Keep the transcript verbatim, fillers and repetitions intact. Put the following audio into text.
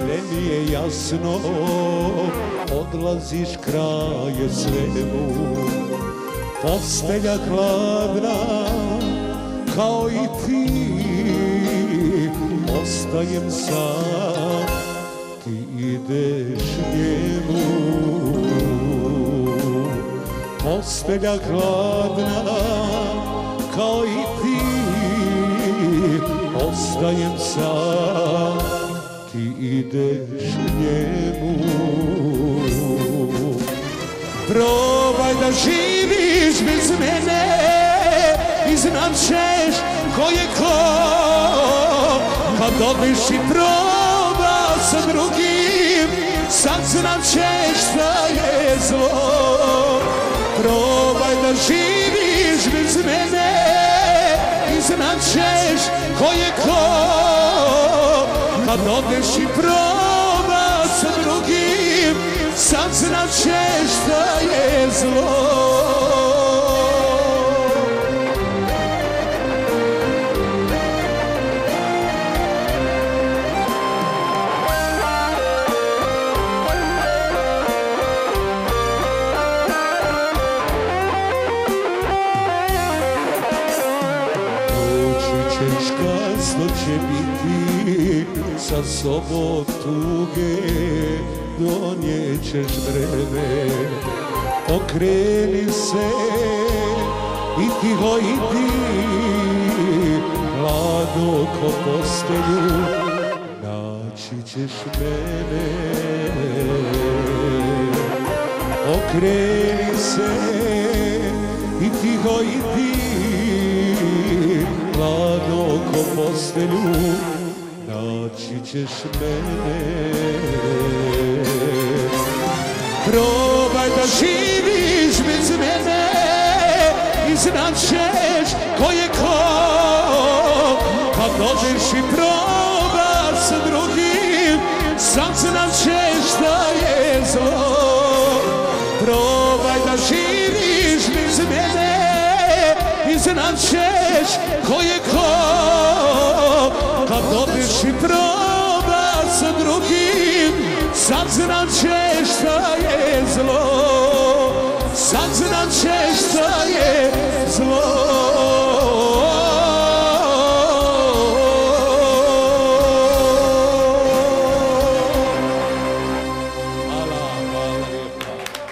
sve mi je jasno, odlaziš kraje svemu. Postelja hladna kao i ti, ostajem sam, ti ideš njemu. Postelja hladna kao i ti, ostajem sam, ti ideš njemu. Probaj da živiš bez mene i znam ćeš ko je ko. Kad dobiješ i proba sa drugim, sad znam ćeš šta je zlo. Probaj da živiš bez mene i znam ćeš ko je ko. Kad odeš i proba sa drugim, sad znam ćeš šta je zlo. Što će biti sa sobom tuge, donijećeš vreme. Okreni se i tiho idi, hladno ko postelju, naći ćeš mene. Okreni se i tiho idi, hladno ko postelju, naći ćeš mene. Probaj da živiš bez mene i znam ćeš ko je ko. Kad dođeš i proba sa drugim, sam znam ćeš šta je zlo. Probaj da živiš bez mene i znam ćeš ko je ko. Kad dobiješ i proba sa drugim, sad znam ćeš šta je zlo. Sad znam ćeš šta je zlo.